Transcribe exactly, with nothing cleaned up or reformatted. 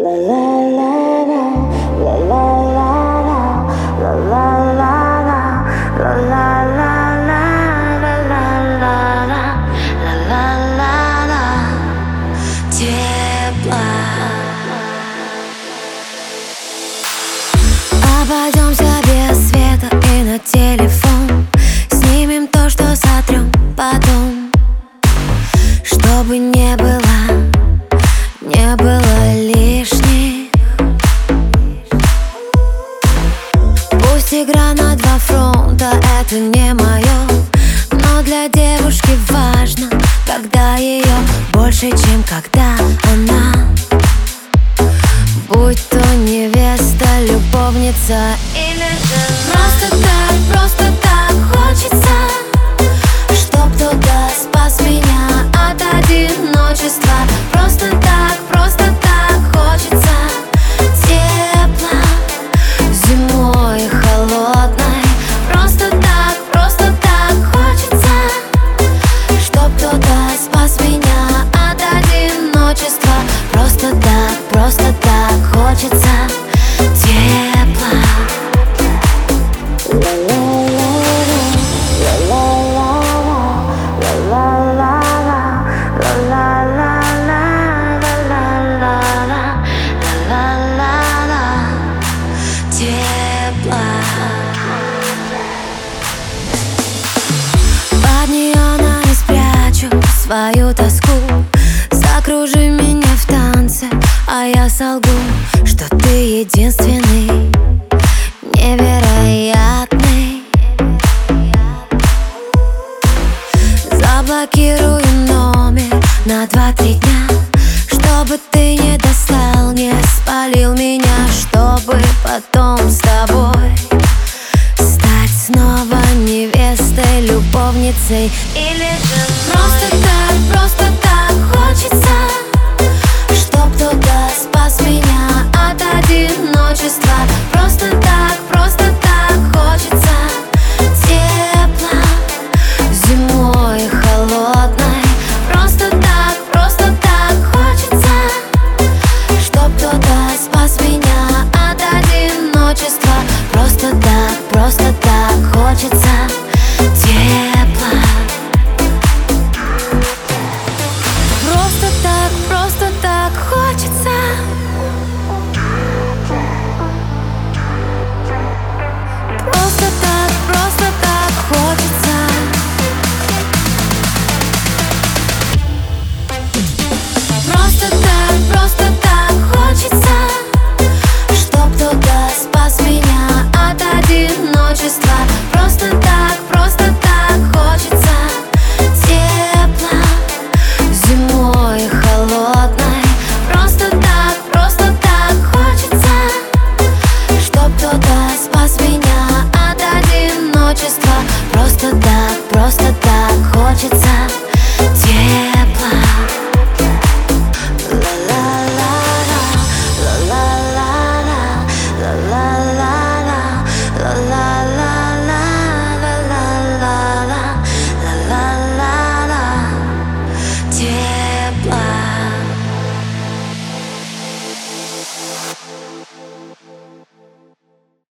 Обойдемся без света и на телефон. Снимем то, что сотрем потом. Чтобы не было, не было лишних. Пусть игра на два фронта, это не мое, но для девушки важно, когда ее больше, чем когда она. Будь то невеста, любовница или жена. Просто так, просто так хочется, чтоб кто-то спас меня от одиночества. Просто так, просто так хочется тепла зимой холодной. Просто так, просто так хочется, чтоб кто-то спас меня от одиночества. Просто так, просто так хочется тепла. Под неонами спрячу свою тоску. Закружи меня в танце, а я солгу, что ты единственный, невероятный. Заблокирую номер на два-три дня, чтобы ты не достал, не спалил меня, чтобы потом с тобой стать снова невестой, любовницей или женой. Просто так, просто так хочется, чтоб кто-то спас меня от одиночества. Просто так, просто так хочется тепла зимой холодной. Просто так, просто так хочется, чтоб кто-то спас меня от одиночества. Просто так, просто так хочется тепла. Просто так, просто так хочется. Просто так, просто так хочется. Просто так, просто так хочется, чтоб кто-то спас меня от одиночества. Просто так, просто так хочется тепла зимой холодной. Просто так, просто так хочется, чтоб кто-то спас меня от одиночества. Просто так, просто так хочется.